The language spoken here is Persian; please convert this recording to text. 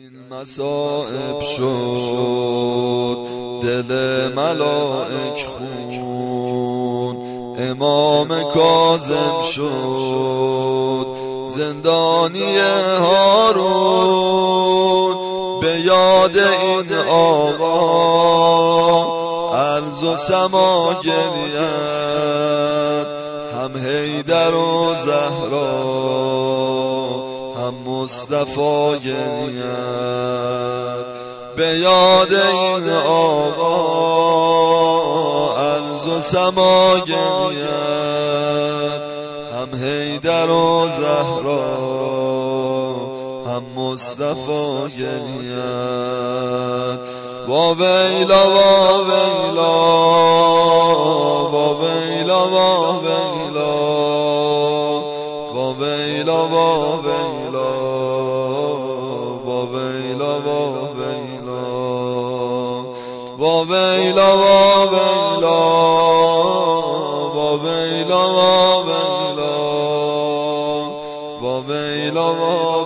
مصائب شد دل ملائک خون، امام کاظم شد زندانی هارون. به یاد این آقا ارض و سما گرید، هم حیدر و زهرا هم مصطفی گرید. به یاد این آقا ارض و سما گرید، هم حیدر و زهرا هم مصطفی گرید. با ویلا با ویلا با ویلا با ویلا با ویلا با ویلا با ویلا با ویلا با ویلا با ویلا با ویلا با ویلا با ویلا با